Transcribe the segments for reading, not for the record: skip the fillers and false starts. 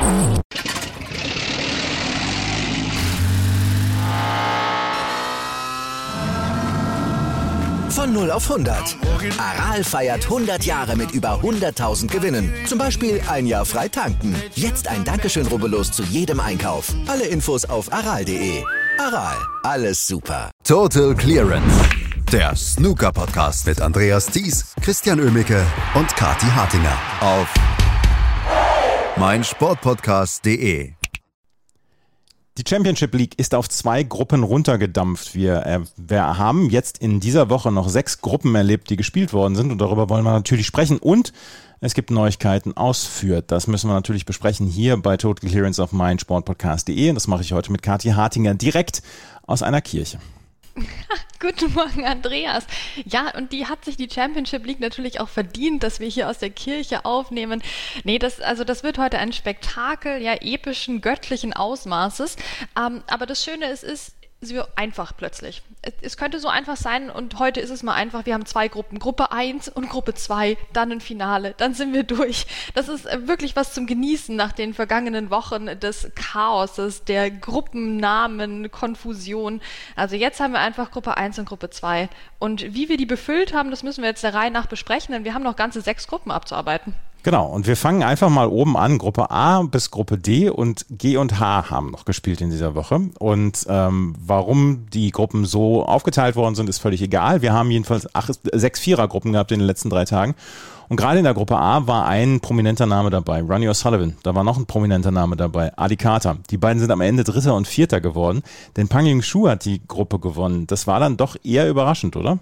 Von 0 auf 100. Aral feiert 100 Jahre mit über 100.000 Gewinnen. Zum Beispiel ein Jahr frei tanken. Jetzt ein Dankeschön, rubbellos zu jedem Einkauf. Alle Infos auf aral.de. Aral, alles super. Total Clearance. Der Snooker-Podcast mit Andreas Thies, Christian Oemicke und Kathi Hartinger auf meinsportpodcast.de. Die Championship League ist auf 2 Gruppen runtergedampft. Wir haben jetzt in dieser Woche noch 6 Gruppen erlebt, die gespielt worden sind und darüber wollen wir natürlich sprechen. Und es gibt Neuigkeiten aus Fürth. Das müssen wir natürlich besprechen hier bei Total Clearance auf meinsportpodcast.de. Und das mache ich heute mit Kathi Hartinger direkt aus einer Kirche. Guten Morgen, Andreas. Ja, und die hat sich die Championship League natürlich auch verdient, dass wir hier aus der Kirche aufnehmen. Nee, das wird heute ein Spektakel, ja, epischen, göttlichen Ausmaßes. Aber das Schöne ist so einfach plötzlich. Es könnte so einfach sein und heute ist es mal einfach. Wir haben 2 Gruppen, Gruppe 1 und Gruppe 2, dann ein Finale, dann sind wir durch. Das ist wirklich was zum Genießen nach den vergangenen Wochen des Chaoses, der Gruppennamen, Konfusion. Also jetzt haben wir einfach Gruppe 1 und Gruppe 2 und wie wir die befüllt haben, das müssen wir jetzt der Reihe nach besprechen, denn wir haben noch ganze 6 Gruppen abzuarbeiten. Genau, und wir fangen einfach mal oben an. Gruppe A bis Gruppe D und G und H haben noch gespielt in dieser Woche. Und warum die Gruppen so aufgeteilt worden sind, ist völlig egal. Wir haben jedenfalls 6 Vierergruppen gehabt in den letzten 3 Tagen. Und gerade in der Gruppe A war ein prominenter Name dabei, Ronnie O'Sullivan. Da war noch ein prominenter Name dabei, Adi Carter. Die beiden sind am Ende Dritter und Vierter geworden. Denn Pang Ying-Shu hat die Gruppe gewonnen. Das war dann doch eher überraschend, oder?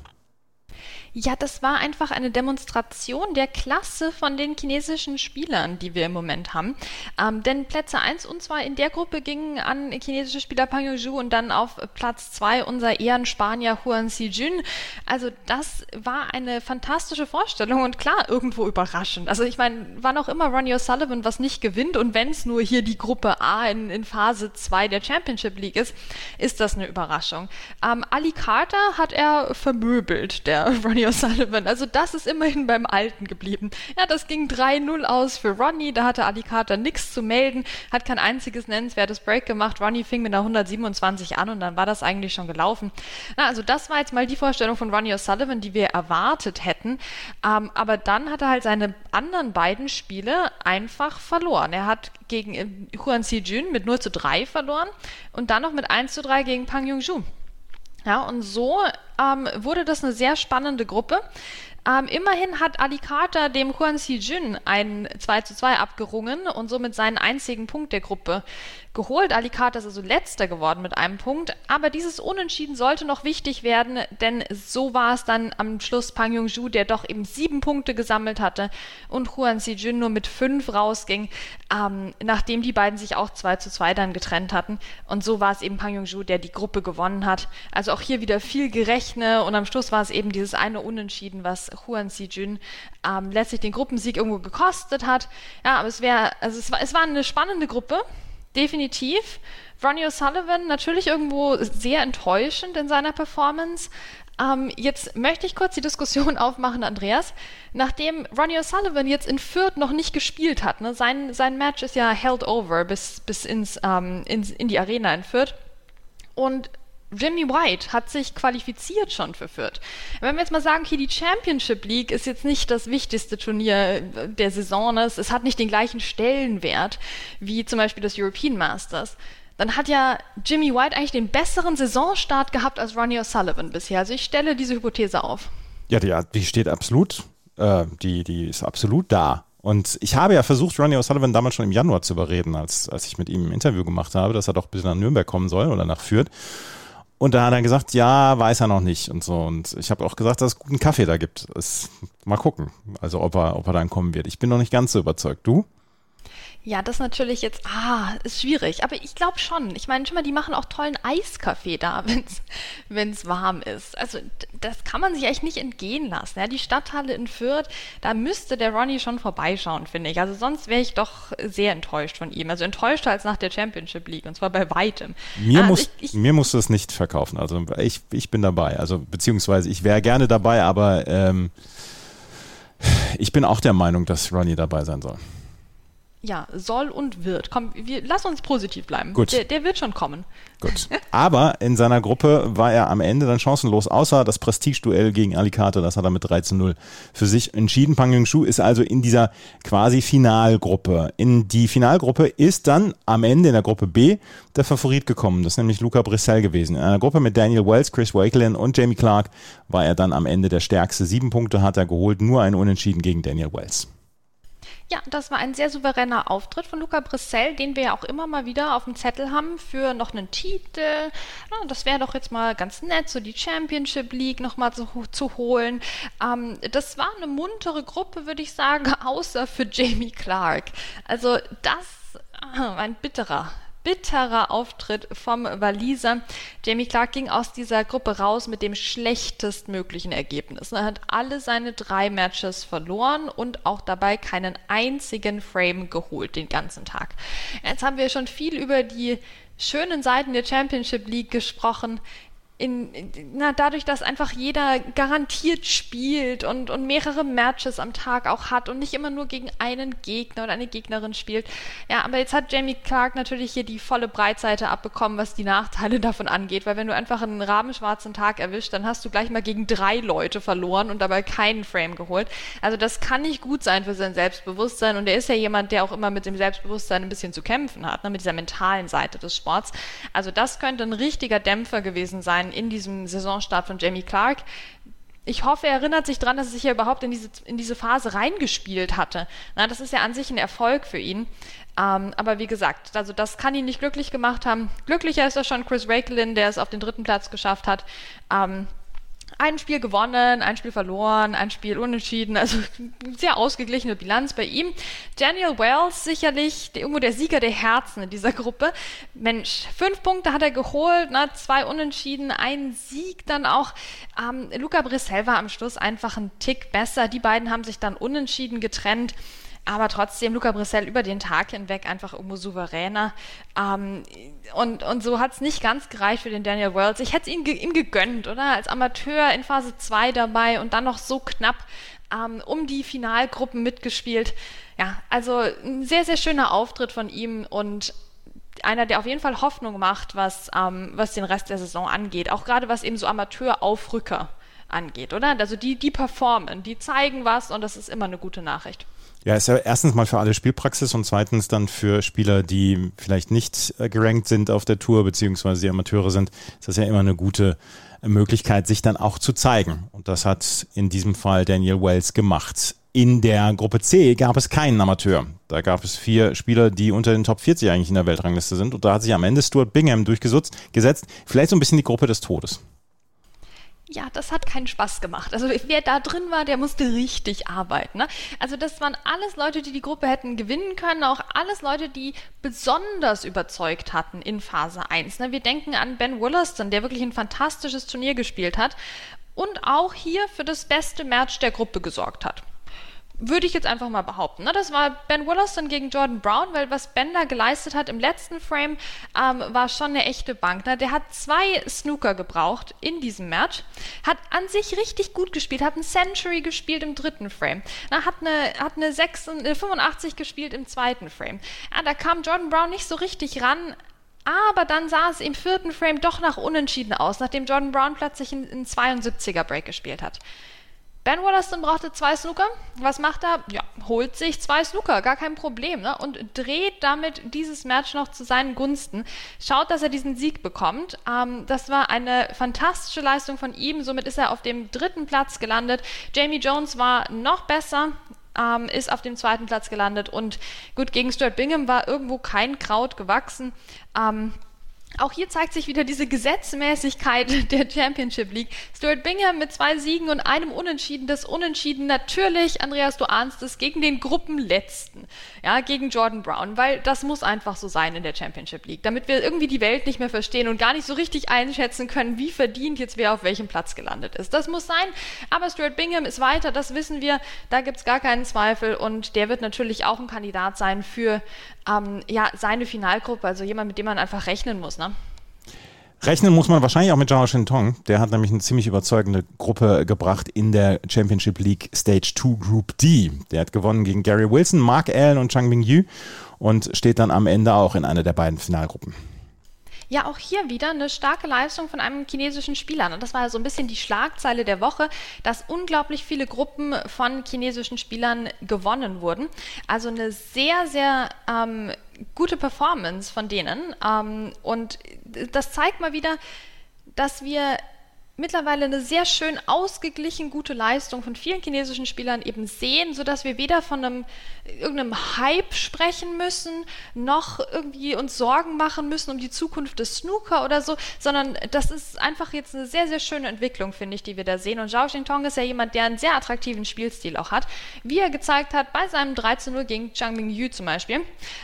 Ja, das war einfach eine Demonstration der Klasse von den chinesischen Spielern, die wir im Moment haben. Denn Plätze 1 und 2 in der Gruppe gingen an chinesische Spieler Pang Ying-Shu und dann auf Platz 2 unser Ehrenspanier Huan Xijun. Also das war eine fantastische Vorstellung und klar, irgendwo überraschend. Also ich meine, wann auch immer Ronnie O'Sullivan was nicht gewinnt und wenn es nur hier die Gruppe A in Phase 2 der Championship League ist das eine Überraschung. Ali Carter hat er vermöbelt, der Ronnie O'Sullivan. Also das ist immerhin beim Alten geblieben. Ja, das ging 3-0 aus für Ronnie. Da hatte Ali Carter nichts zu melden, hat kein einziges nennenswertes Break gemacht. Ronnie fing mit einer 127 an und dann war das eigentlich schon gelaufen. Na, also das war jetzt mal die Vorstellung von Ronnie O'Sullivan, die wir erwartet hätten. Aber dann hat er halt seine anderen beiden Spiele einfach verloren. Er hat gegen Huan Xijun mit 0-3 verloren und dann noch mit 1-3 gegen Pang Ying-Shu. Ja, und so wurde das eine sehr spannende Gruppe. Immerhin hat Ali Carter dem Huan Xijun ein 2-2 abgerungen und somit seinen einzigen Punkt der Gruppe geholt. Ali Carter ist also Letzter geworden mit einem Punkt, aber dieses Unentschieden sollte noch wichtig werden, denn so war es dann am Schluss Pang Ying-Shu, der doch eben 7 Punkte gesammelt hatte und Huan Xijun nur mit 5 rausging, nachdem die beiden sich auch 2-2 dann getrennt hatten. Und so war es eben Pang Ying-Shu, der die Gruppe gewonnen hat. Also auch hier wieder viel Gerechne und am Schluss war es eben dieses eine Unentschieden, was Huan Xijun letztlich den Gruppensieg irgendwo gekostet hat. Ja, aber es war eine spannende Gruppe. Definitiv. Ronnie O'Sullivan natürlich irgendwo sehr enttäuschend in seiner Performance. Jetzt möchte ich kurz die Diskussion aufmachen, Andreas. Nachdem Ronnie O'Sullivan jetzt in Fürth noch nicht gespielt hat, ne, sein Match ist ja held over bis in die Arena in Fürth. Und Jimmy White hat sich qualifiziert schon für Fürth. Wenn wir jetzt mal sagen, okay, die Championship League ist jetzt nicht das wichtigste Turnier der Saison, es hat nicht den gleichen Stellenwert wie zum Beispiel das European Masters, dann hat ja Jimmy White eigentlich den besseren Saisonstart gehabt als Ronnie O'Sullivan bisher. Also ich stelle diese Hypothese auf. Ja, die steht absolut, die ist absolut da. Und ich habe ja versucht, Ronnie O'Sullivan damals schon im Januar zu überreden, als ich mit ihm ein Interview gemacht habe, dass er doch ein bisschen nach Nürnberg kommen soll oder nach Fürth. Und da hat er gesagt, ja, weiß er noch nicht und so. Und ich habe auch gesagt, dass es guten Kaffee da gibt. Mal gucken, also ob er dann kommen wird. Ich bin noch nicht ganz so überzeugt. Du? Ja, das natürlich jetzt, ist schwierig. Aber ich glaube schon. Ich meine, schon mal, die machen auch tollen Eiskaffee da, wenn's warm ist. Also das kann man sich echt nicht entgehen lassen. Ja, die Stadthalle in Fürth, da müsste der Ronnie schon vorbeischauen, finde ich. Also sonst wäre ich doch sehr enttäuscht von ihm. Also enttäuschter als nach der Championship League und zwar bei weitem. Mir musst du es nicht verkaufen. Also ich bin dabei. Also beziehungsweise ich wäre gerne dabei, aber ich bin auch der Meinung, dass Ronnie dabei sein soll. Ja, soll und wird. Komm, lass uns positiv bleiben. Gut. Der wird schon kommen. Gut. Aber in seiner Gruppe war er am Ende dann chancenlos, außer das Prestigeduell gegen Alicante, das hat er mit 3:0 für sich entschieden. Pang Yung-Shu ist also in dieser quasi Finalgruppe. In die Finalgruppe ist dann am Ende in der Gruppe B der Favorit gekommen. Das ist nämlich Luca Brecel gewesen. In einer Gruppe mit Daniel Wells, Chris Wakelin und Jamie Clark war er dann am Ende der Stärkste. 7 Punkte hat er geholt, nur ein Unentschieden gegen Daniel Wells. Ja, das war ein sehr souveräner Auftritt von Luca Brecel, den wir ja auch immer mal wieder auf dem Zettel haben für noch einen Titel. Ja, das wäre doch jetzt mal ganz nett, so die Championship League nochmal zu holen. Das war eine muntere Gruppe, würde ich sagen, außer für Jamie Clark. Also das war ein bitterer Auftritt vom Waliser. Jamie Clark ging aus dieser Gruppe raus mit dem schlechtestmöglichen Ergebnis. Er hat alle seine 3 Matches verloren und auch dabei keinen einzigen Frame geholt den ganzen Tag. Jetzt haben wir schon viel über die schönen Seiten der Championship League gesprochen. Dadurch, dass einfach jeder garantiert spielt und mehrere Matches am Tag auch hat und nicht immer nur gegen einen Gegner oder eine Gegnerin spielt. Ja, aber jetzt hat Jamie Clark natürlich hier die volle Breitseite abbekommen, was die Nachteile davon angeht, weil wenn du einfach einen rabenschwarzen Tag erwischt, dann hast du gleich mal gegen 3 Leute verloren und dabei keinen Frame geholt. Also das kann nicht gut sein für sein Selbstbewusstsein und er ist ja jemand, der auch immer mit dem Selbstbewusstsein ein bisschen zu kämpfen hat, mit dieser mentalen Seite des Sports. Also das könnte ein richtiger Dämpfer gewesen sein in diesem Saisonstart von Jamie Clark. Ich hoffe, er erinnert sich daran, dass er sich ja überhaupt in diese Phase reingespielt hatte. Das ist ja an sich ein Erfolg für ihn. Aber wie gesagt, also das kann ihn nicht glücklich gemacht haben. Glücklicher ist das schon Chris Wakelin, der es auf den 3. Platz geschafft hat. Ein Spiel gewonnen, ein Spiel verloren, ein Spiel unentschieden, also sehr ausgeglichene Bilanz bei ihm. Daniel Wells sicherlich irgendwo der Sieger der Herzen in dieser Gruppe. Mensch, 5 Punkte hat er geholt, 2 Unentschieden, ein Sieg dann auch. Luca Brecel war am Schluss einfach ein Tick besser. Die beiden haben sich dann unentschieden getrennt. Aber trotzdem Luca Brecel über den Tag hinweg einfach irgendwo souveräner. Und so hat es nicht ganz gereicht für den Daniel Wells. Ich hätte es ihm gegönnt, oder? Als Amateur in Phase 2 dabei und dann noch so knapp um die Finalgruppen mitgespielt. Ja, also ein sehr, sehr schöner Auftritt von ihm und einer, der auf jeden Fall Hoffnung macht, was den Rest der Saison angeht. Auch gerade was eben so Amateur-Aufrücker angeht, oder? Also die performen, die zeigen was und das ist immer eine gute Nachricht. Ja, ist ja erstens mal für alle Spielpraxis und zweitens dann für Spieler, die vielleicht nicht gerankt sind auf der Tour, beziehungsweise die Amateure sind, ist das ja immer eine gute Möglichkeit, sich dann auch zu zeigen. Und das hat in diesem Fall Daniel Wells gemacht. In der Gruppe C gab es keinen Amateur. Da gab es 4 Spieler, die unter den Top 40 eigentlich in der Weltrangliste sind. Und da hat sich am Ende Stuart Bingham durchgesetzt. Vielleicht so ein bisschen die Gruppe des Todes. Ja, das hat keinen Spaß gemacht. Also wer da drin war, der musste richtig arbeiten. Ne? Also das waren alles Leute, die Gruppe hätten gewinnen können, auch alles Leute, die besonders überzeugt hatten in Phase 1. Ne? Wir denken an Ben Wollaston, der wirklich ein fantastisches Turnier gespielt hat und auch hier für das beste Match der Gruppe gesorgt hat. Würde ich jetzt einfach mal behaupten. Das war Ben Wollaston gegen Jordan Brown, weil was Ben da geleistet hat im letzten Frame, war schon eine echte Bank. Der hat 2 Snooker gebraucht in diesem Match, hat an sich richtig gut gespielt, hat ein Century gespielt im 3. Frame, hat eine 85 gespielt im 2. Frame. Da kam Jordan Brown nicht so richtig ran, aber dann sah es im 4. Frame doch nach Unentschieden aus, nachdem Jordan Brown plötzlich einen 72er Break gespielt hat. Ben Wollaston brauchte 2 Snooker. Was macht er? Ja, holt sich 2 Snooker, gar kein Problem, ne? Und dreht damit dieses Match noch zu seinen Gunsten. Schaut, dass er diesen Sieg bekommt. Das war eine fantastische Leistung von ihm. Somit ist er auf dem 3. Platz gelandet. Jamie Jones war noch besser, ist auf dem 2. Platz gelandet. Und gut, gegen Stuart Bingham war irgendwo kein Kraut gewachsen. Auch hier zeigt sich wieder diese Gesetzmäßigkeit der Championship League. Stuart Bingham mit 2 Siegen und einem Unentschieden. Das Unentschieden natürlich, Andreas, du ahnst es, gegen den Gruppenletzten. Ja, gegen Jordan Brown, weil das muss einfach so sein in der Championship League, damit wir irgendwie die Welt nicht mehr verstehen und gar nicht so richtig einschätzen können, wie verdient jetzt wer auf welchem Platz gelandet ist. Das muss sein, aber Stuart Bingham ist weiter, das wissen wir, da gibt es gar keinen Zweifel und der wird natürlich auch ein Kandidat sein für seine Finalgruppe, also jemand, mit dem man einfach rechnen muss, ne? Rechnen muss man wahrscheinlich auch mit Zhao Shintong. Der hat nämlich eine ziemlich überzeugende Gruppe gebracht in der Championship League Stage 2 Group D. Der hat gewonnen gegen Gary Wilson, Mark Allen und Changbin Yu und steht dann am Ende auch in einer der beiden Finalgruppen. Ja, auch hier wieder eine starke Leistung von einem chinesischen Spieler. Und das war ja so ein bisschen die Schlagzeile der Woche, dass unglaublich viele Gruppen von chinesischen Spielern gewonnen wurden. Also eine sehr, sehr gute Performance von denen. Und das zeigt mal wieder, dass wir mittlerweile eine sehr schön ausgeglichen gute Leistung von vielen chinesischen Spielern eben sehen, sodass wir weder von irgendeinem Hype sprechen müssen, noch irgendwie uns Sorgen machen müssen um die Zukunft des Snooker oder so, sondern das ist einfach jetzt eine sehr, sehr schöne Entwicklung, finde ich, die wir da sehen. Und Zhao Shintong ist ja jemand, der einen sehr attraktiven Spielstil auch hat, wie er gezeigt hat bei seinem 13-0 gegen Changbin Yu zum Beispiel.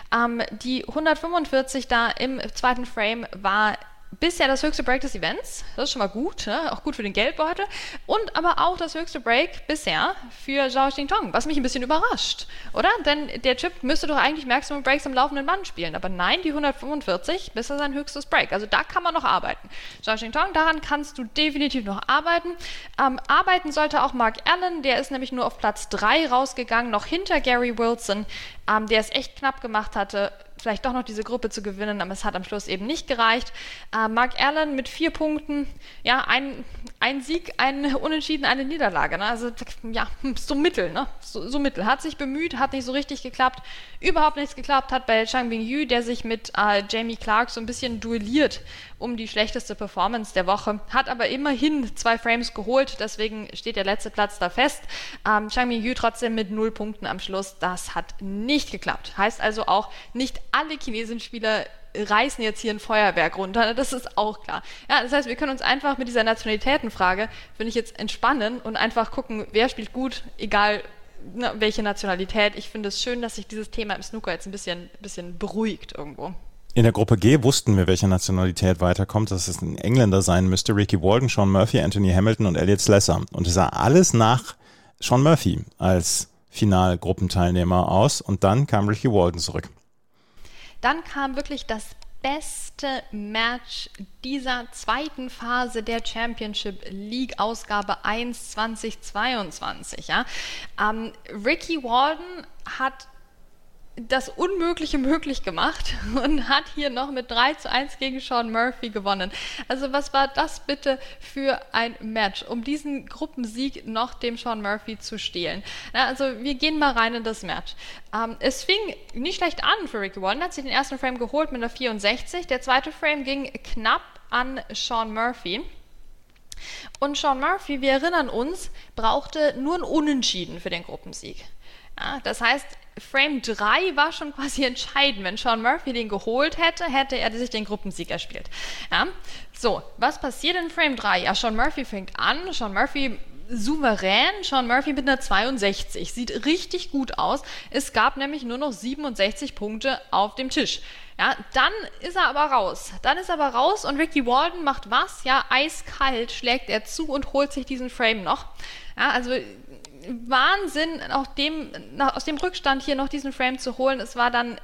Die 145 da im zweiten Frame war bisher das höchste Break des Events, das ist schon mal gut, ne? Auch gut für den Geldbeutel und aber auch das höchste Break bisher für Zhao Shintong, was mich ein bisschen überrascht, oder? Denn der Typ müsste doch eigentlich Maximum Breaks am laufenden Band spielen, aber nein, die 145 bisher sein höchstes Break, also da kann man noch arbeiten. Zhao Shintong, daran kannst du definitiv noch arbeiten. Arbeiten sollte auch Mark Allen, der ist nämlich nur auf Platz 3 rausgegangen, noch hinter Gary Wilson, der es echt knapp gemacht hatte, vielleicht doch noch diese Gruppe zu gewinnen, aber es hat am Schluss eben nicht gereicht. Mark Allen mit 4 Punkten, ja, ein Sieg, ein Unentschieden, eine Niederlage. Ne? Also ja, so mittel, ne? So mittel. Hat sich bemüht, hat nicht so richtig geklappt. Überhaupt nichts geklappt hat bei Changbin Yu, der sich mit Jamie Clark so ein bisschen duelliert um die schlechteste Performance der Woche, hat aber immerhin 2 Frames geholt, deswegen steht der letzte Platz da fest. Changbin Yu trotzdem mit 0 Punkten am Schluss, das hat nicht geklappt. Heißt also auch, nicht alle chinesischen Spieler reißen jetzt hier ein Feuerwerk runter, das ist auch klar. Ja, das heißt, wir können uns einfach mit dieser Nationalitätenfrage, finde ich, jetzt entspannen und einfach gucken, wer spielt gut, egal welche Nationalität. Ich finde es schön, dass sich dieses Thema im Snooker jetzt ein bisschen beruhigt irgendwo. In der Gruppe G wussten wir, welche Nationalität weiterkommt, dass es ein Engländer sein müsste. Ricky Walden, Sean Murphy, Anthony Hamilton und Elliot Slesser. Und es sah alles nach Sean Murphy als Finalgruppenteilnehmer aus. Und dann kam Ricky Walden zurück. Dann kam wirklich das beste Match dieser zweiten Phase der Championship League Ausgabe 1 2022. Ja? Ricky Walden hat das Unmögliche möglich gemacht und hat hier noch mit 3:1 gegen Sean Murphy gewonnen. Also was war das bitte für ein Match, um diesen Gruppensieg noch dem Sean Murphy zu stehlen? Na, also wir gehen mal rein in das Match. Es fing nicht schlecht an für Ricky Walden, hat sich den ersten Frame geholt mit einer 64, der zweite Frame ging knapp an Sean Murphy. Und Sean Murphy, wir erinnern uns, brauchte nur ein Unentschieden für den Gruppensieg. Ja, das heißt, Frame 3 war schon quasi entscheidend. Wenn Sean Murphy den geholt hätte, hätte er sich den Gruppensieg erspielt. Ja? So, was passiert in Frame 3? Ja, Sean Murphy fängt an, Sean Murphy souverän, Sean Murphy mit einer 62. Sieht richtig gut aus. Es gab nämlich nur noch 67 Punkte auf dem Tisch. Ja, dann ist er aber raus. Und Ricky Walden macht was? Ja, eiskalt schlägt er zu und holt sich diesen Frame noch. Ja, also Wahnsinn, aus dem Rückstand hier noch diesen Frame zu holen. Es war dann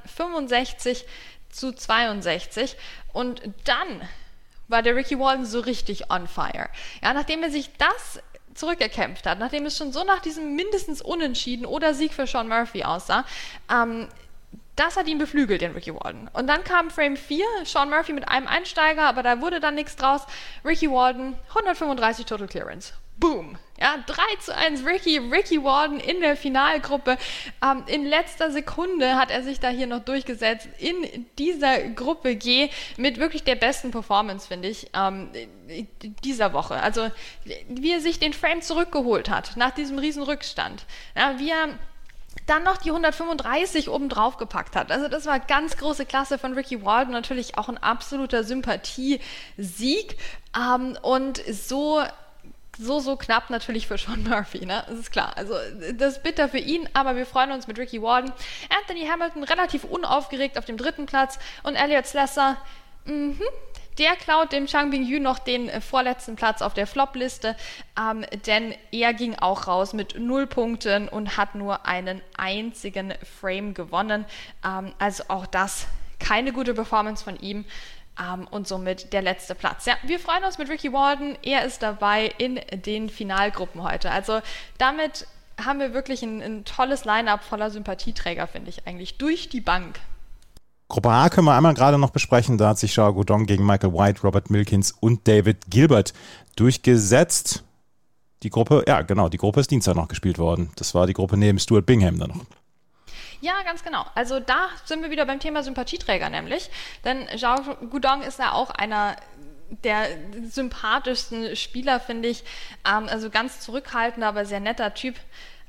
65-62 und dann war der Ricky Walden so richtig on fire. Ja, nachdem er sich das zurückerkämpft hat, nachdem es schon so nach diesem mindestens Unentschieden oder Sieg für Sean Murphy aussah, das hat ihn beflügelt, den Ricky Walden. Und dann kam Frame 4, Sean Murphy mit einem Einsteiger, aber da wurde dann nichts draus. Ricky Walden, 135 Total Clearance. Boom. Ja, 3:1 Ricky Walden in der Finalgruppe. In letzter Sekunde hat er sich da hier noch durchgesetzt in dieser Gruppe G mit wirklich der besten Performance, finde ich, dieser Woche. Also, wie er sich den Frame zurückgeholt hat nach diesem riesen Rückstand. Ja, wie er dann noch die 135 oben drauf gepackt hat. Also das war ganz große Klasse von Ricky Walden, natürlich auch ein absoluter Sympathiesieg und so knapp natürlich für Sean Murphy, ne? Das ist klar. Also das ist bitter für ihn, aber wir freuen uns mit Ricky Walden. Anthony Hamilton relativ unaufgeregt auf dem 3. Platz und Elliot Slesser, der klaut dem Changbin Yu noch den vorletzten Platz auf der Flop-Liste, denn er ging auch raus mit 0 Punkten und hat nur einen einzigen Frame gewonnen. Also auch das keine gute Performance von ihm. und somit der letzte Platz. Ja, wir freuen uns mit Ricky Walden. Er ist dabei in den Finalgruppen heute. Also damit haben wir wirklich ein tolles Line-Up voller Sympathieträger, finde ich eigentlich, durch die Bank. Gruppe A können wir einmal gerade noch besprechen. Da hat sich Zhao Guodong gegen Michael White, Robert Milkins und David Gilbert durchgesetzt. Die Gruppe ist Dienstag noch gespielt worden. Das war die Gruppe neben Stuart Bingham dann noch. Ja, ganz genau. Also da sind wir wieder beim Thema Sympathieträger nämlich. Denn Zhao Guodong ist ja auch einer der sympathischsten Spieler, finde ich. Also ganz zurückhaltender, aber sehr netter Typ.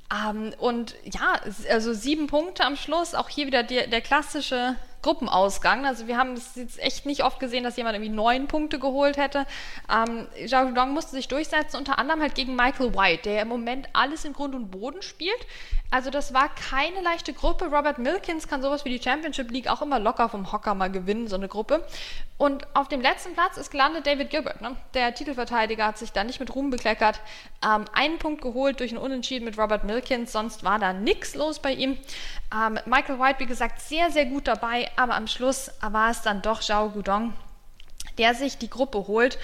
Und ja, also 7 Punkte am Schluss. Auch hier wieder der klassische Gruppenausgang. Also wir haben es jetzt echt nicht oft gesehen, dass jemand irgendwie 9 Punkte geholt hätte. Zhao Guodong musste sich durchsetzen, unter anderem halt gegen Michael White, der im Moment alles in Grund und Boden spielt. Also das war keine leichte Gruppe. Robert Milkins kann sowas wie die Championship League auch immer locker vom Hocker mal gewinnen, so eine Gruppe. Und auf dem letzten Platz ist gelandet David Gilbert. Ne? Der Titelverteidiger hat sich da nicht mit Ruhm bekleckert. 1 Punkt geholt durch ein Unentschieden mit Robert Milkins, sonst war da nichts los bei ihm. Michael White, wie gesagt, sehr, sehr gut dabei, aber am Schluss war es dann doch Zhao Guodong, der sich die Gruppe holt,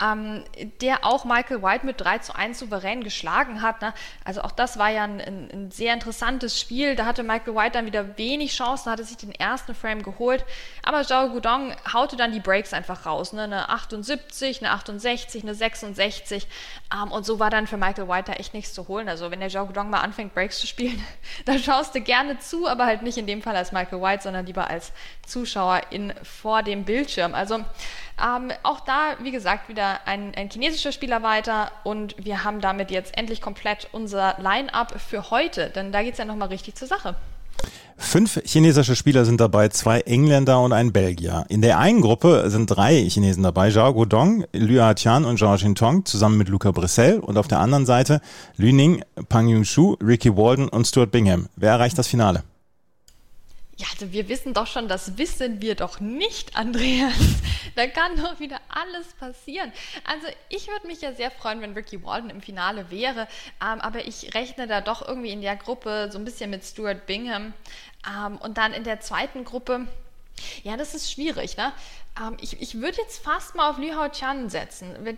der auch Michael White mit 3:1 souverän geschlagen hat. Ne? Also auch das war ja ein sehr interessantes Spiel. Da hatte Michael White dann wieder wenig Chancen, hatte sich den ersten Frame geholt. Aber Zhao Guodong haute dann die Breaks einfach raus. Ne? Eine 78, eine 68, eine 66. Und so war dann für Michael White da echt nichts zu holen. Also wenn der Zhao Guodong mal anfängt, Breaks zu spielen, dann schaust du gerne zu, aber halt nicht in dem Fall als Michael White, sondern lieber als Zuschauer vor dem Bildschirm. Also auch da, wie gesagt, wieder ein chinesischer Spieler weiter und wir haben damit jetzt endlich komplett unser Line-Up für heute, denn da geht es ja nochmal richtig zur Sache. 5 chinesische Spieler sind dabei, 2 Engländer und ein Belgier. In der einen Gruppe sind 3 Chinesen dabei, Zhao Guodong, Liu Haqian und Zhao Xintong, zusammen mit Luca Brissell und auf der anderen Seite Lü Ning, Pang Yunshu, Ricky Walden und Stuart Bingham. Wer erreicht das Finale? Ja, also wir wissen doch schon, das wissen wir doch nicht, Andreas. Da kann doch wieder alles passieren. Also ich würde mich ja sehr freuen, wenn Ricky Walden im Finale wäre, aber ich rechne da doch irgendwie in der Gruppe so ein bisschen mit Stuart Bingham. Und dann in der zweiten Gruppe, ja, das ist schwierig, ne? Ich würde jetzt fast mal auf Liu Haqian setzen, weil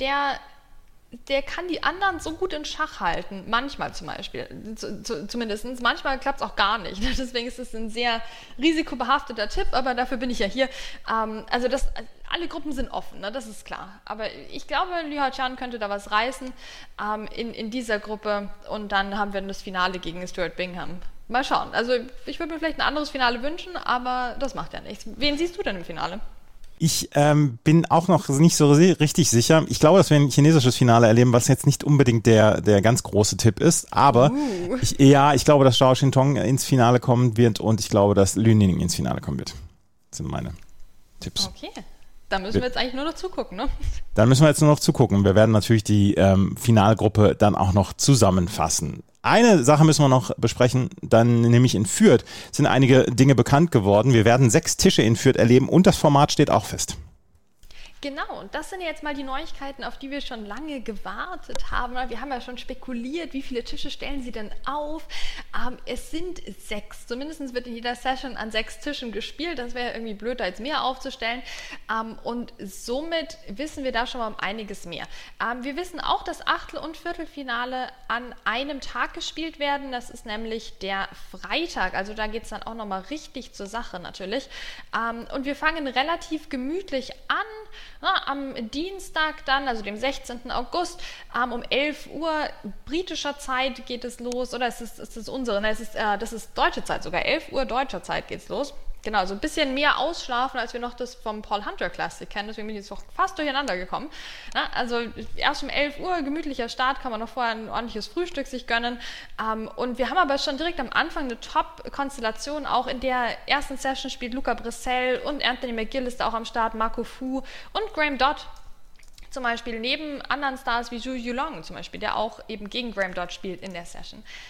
der kann die anderen so gut in Schach halten, manchmal zum Beispiel, zumindest, manchmal klappt es auch gar nicht, deswegen ist es ein sehr risikobehafteter Tipp, aber dafür bin ich ja hier. Also alle Gruppen sind offen, ne? Das ist klar, aber ich glaube, Liu Haqian könnte da was reißen in dieser Gruppe und dann haben wir das Finale gegen Stuart Bingham. Mal schauen, also ich würde mir vielleicht ein anderes Finale wünschen, aber das macht ja nichts. Wen siehst du denn im Finale? Ich bin auch noch nicht so richtig sicher. Ich glaube, dass wir ein chinesisches Finale erleben, was jetzt nicht unbedingt der ganz große Tipp ist. Aber ich glaube, dass Zhao Xintong ins Finale kommen wird und ich glaube, dass Lü Ning ins Finale kommen wird. Das sind meine Tipps. Okay, da müssen wir jetzt eigentlich nur noch zugucken, ne? Dann müssen wir jetzt nur noch zugucken. Wir werden natürlich die Finalgruppe dann auch noch zusammenfassen. Eine Sache müssen wir noch besprechen, dann nämlich in Fürth sind einige Dinge bekannt geworden. Wir werden 6 Tische in Fürth erleben und das Format steht auch fest. Genau, und das sind jetzt mal die Neuigkeiten, auf die wir schon lange gewartet haben. Wir haben ja schon spekuliert, wie viele Tische stellen sie denn auf? Es sind 6, zumindest wird in jeder Session an 6 Tischen gespielt. Das wäre irgendwie blöd, da jetzt mehr aufzustellen. Und somit wissen wir da schon mal um einiges mehr. Wir wissen auch, dass Achtel- und Viertelfinale an einem Tag gespielt werden. Das ist nämlich der Freitag, also da geht es dann auch nochmal richtig zur Sache natürlich. Und wir fangen relativ gemütlich an. Am Dienstag dann, also dem 16. August, um 11 Uhr britischer Zeit geht es los, oder ist es unsere? Nein, das ist deutsche Zeit sogar, 11 Uhr deutscher Zeit geht es los. Genau, also ein bisschen mehr ausschlafen, als wir noch das vom Paul Hunter Classic kennen, deswegen bin ich jetzt auch fast durcheinander gekommen. Also erst um 11 Uhr, gemütlicher Start, kann man noch vorher ein ordentliches Frühstück sich gönnen. Und wir haben aber schon direkt am Anfang eine Top-Konstellation, auch in der ersten Session spielt Luca Brissell und Anthony McGill ist da auch am Start, Marco Fu und Graham Dodd. Zum Beispiel neben anderen Stars wie Zhu Yulong zum Beispiel, der auch eben gegen Graham Dodd spielt in der Session.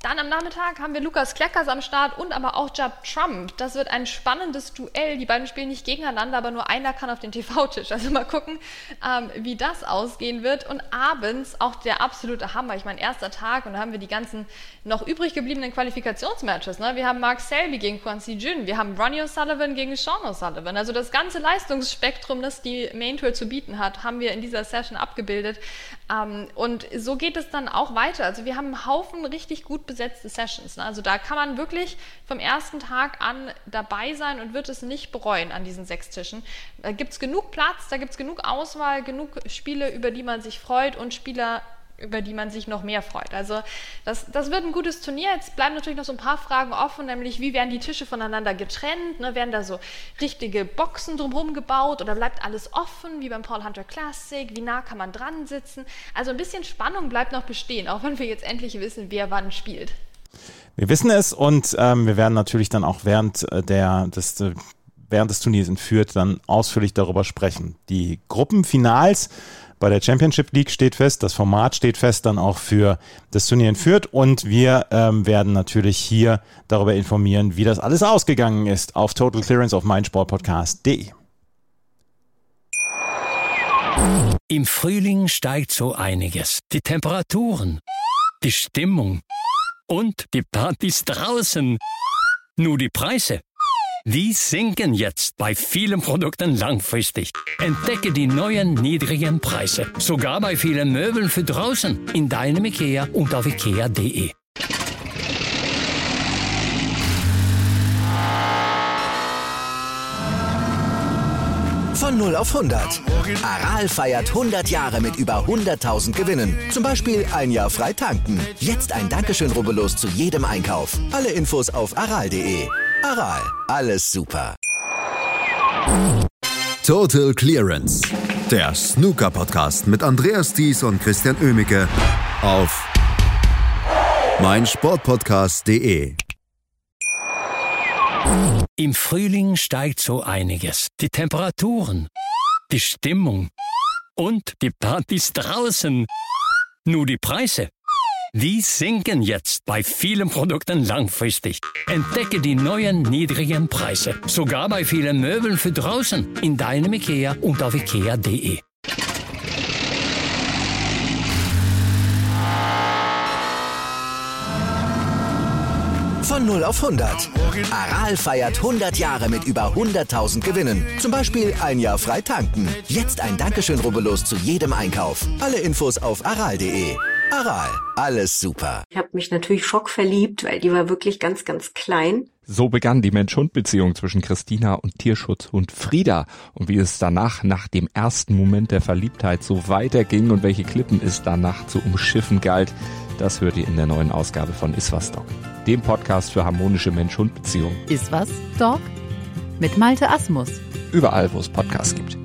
Dann am Nachmittag haben wir Lukas Kleckers am Start und aber auch Judd Trump. Das wird ein spannendes Duell. Die beiden spielen nicht gegeneinander, aber nur einer kann auf den TV-Tisch. Also mal gucken, wie das ausgehen wird. Und abends auch der absolute Hammer. Ich meine, erster Tag und da haben wir die ganzen noch übrig gebliebenen Qualifikationsmatches. Ne? Wir haben Mark Selby gegen Kwon Si-jun. Wir haben Ronnie O'Sullivan gegen Sean O'Sullivan. Also das ganze Leistungsspektrum, das die Main Tour zu bieten hat, haben wir in dieser Session abgebildet. Und so geht es dann auch weiter. Also wir haben einen Haufen richtig gut besetzte Sessions. Ne? Also da kann man wirklich vom ersten Tag an dabei sein und wird es nicht bereuen an diesen 6 Tischen. Da gibt es genug Platz, da gibt es genug Auswahl, genug Spiele, über die man sich freut und Spieler, über die man sich noch mehr freut. Also das wird ein gutes Turnier. Jetzt bleiben natürlich noch so ein paar Fragen offen, nämlich wie werden die Tische voneinander getrennt? Ne? Werden da so richtige Boxen drumherum gebaut oder bleibt alles offen, wie beim Paul Hunter Classic? Wie nah kann man dran sitzen? Also ein bisschen Spannung bleibt noch bestehen, auch wenn wir jetzt endlich wissen, wer wann spielt. Wir wissen es und wir werden natürlich dann auch während des Turniers in Fürth dann ausführlich darüber sprechen. Die Gruppenfinals bei der Championship League steht fest, das Format steht fest dann auch für das Turnier in Fürth und wir werden natürlich hier darüber informieren, wie das alles ausgegangen ist auf Total Clearance auf meinsportpodcast.de. Im Frühling steigt so einiges. Die Temperaturen, die Stimmung und die Partys draußen. Nur die Preise, die sinken jetzt bei vielen Produkten langfristig. Entdecke die neuen niedrigen Preise. Sogar bei vielen Möbeln für draußen. In deinem IKEA und auf ikea.de. Von 0 auf 100. Aral feiert 100 Jahre mit über 100.000 Gewinnen. Zum Beispiel ein Jahr frei tanken. Jetzt ein Dankeschön, rubbellos zu jedem Einkauf. Alle Infos auf aral.de. Aral, alles super. Total Clearance, der Snooker-Podcast mit Andreas Thies und Christian Oemicke auf meinsportpodcast.de. Im Frühling steigt so einiges. Die Temperaturen, die Stimmung und die Partys draußen. Nur die Preise, die sinken jetzt bei vielen Produkten langfristig. Entdecke die neuen niedrigen Preise. Sogar bei vielen Möbeln für draußen. In deinem IKEA und auf ikea.de. Von 0 auf 100. Aral feiert 100 Jahre mit über 100.000 Gewinnen. Zum Beispiel ein Jahr frei tanken. Jetzt ein Dankeschön, rubbellos zu jedem Einkauf. Alle Infos auf aral.de. Aral, alles super. Ich habe mich natürlich schockverliebt, weil die war wirklich ganz, ganz klein. So begann die Mensch-Hund-Beziehung zwischen Christina und Tierschutzhund Frieda. Und wie es danach, nach dem ersten Moment der Verliebtheit, so weiterging und welche Klippen es danach zu umschiffen galt, das hört ihr in der neuen Ausgabe von Iswas Dog, dem Podcast für harmonische Mensch-Hund-Beziehungen. Iswas Dog? Mit Malte Asmus. Überall, wo es Podcasts gibt.